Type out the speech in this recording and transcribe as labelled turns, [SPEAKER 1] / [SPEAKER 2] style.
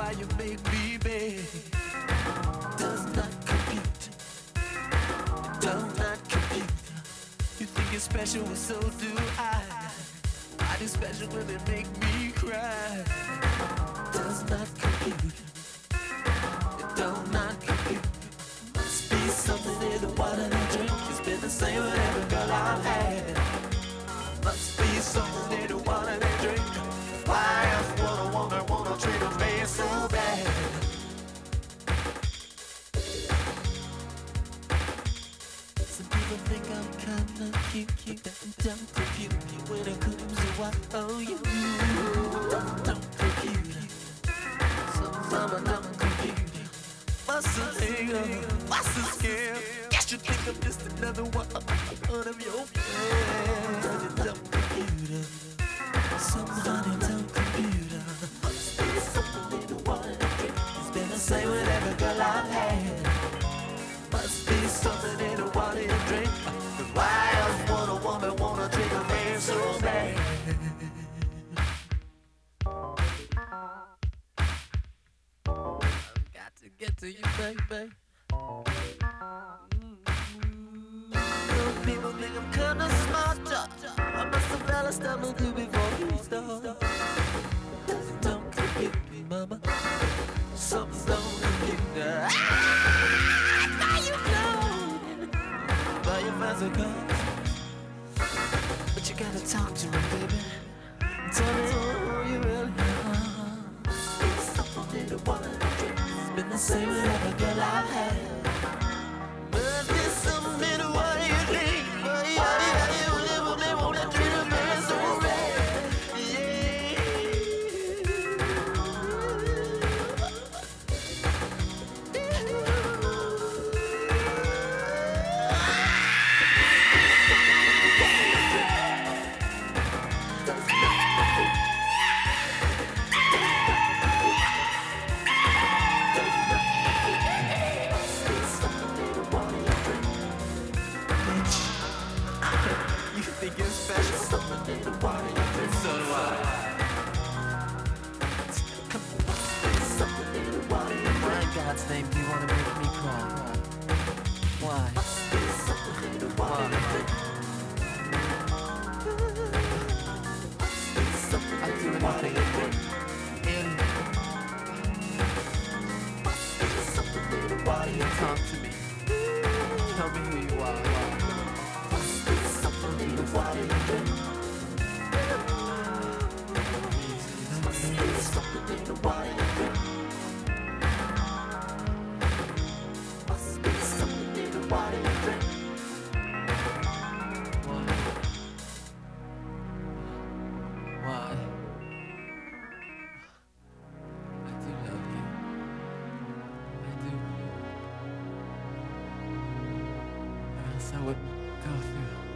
[SPEAKER 1] why you make me beg. Does not compute. Does not compute. You think it's special, well, so do I. Body special when it make me cry. Does not compute. It does not compute. Must be something in the water they drink. It's been the same with every girl I've had. Must be something in the water they drink. Why else would a woman wanna treat a man so bad? Some people think I'm kinda cute, that don't compute when it comes to what oh you don't compute. Some mama don't compute. What's the thing? What's the scale? Guess you think I'm just another one of your friends. Don't compute. Some honey don't compute. Must be something in the water to drink. It's been the same with every girl I've had. Must be something in the water to drink. Cause why else would a woman wanna treat a man so bad? I've got to get to you, baby. Some people think I'm kinda smart. I must have fell a stumble to before we start. Don't compute me, mama. Something don't compute. Now you know. Buy your fancy cars, but you gotta talk to me, baby. Tell me who you really are. Something in the water to drink. It's been the same with every girl I've had. Must be something in the water you drink. They wanna treat a man so bad. Yeah. You think you're special? Something in the water you drink. So do I. Something in the water you drink. Why in God's name do you want to make me cry? Why? Something in the water you drink. I'll do anything you drink. Something in the water you talk to me. Tell me who you are. Something in the water you drink. Something in the water you drink. Must be something in the water you drink. Why? I do love you. I do. Or else I wouldn't go through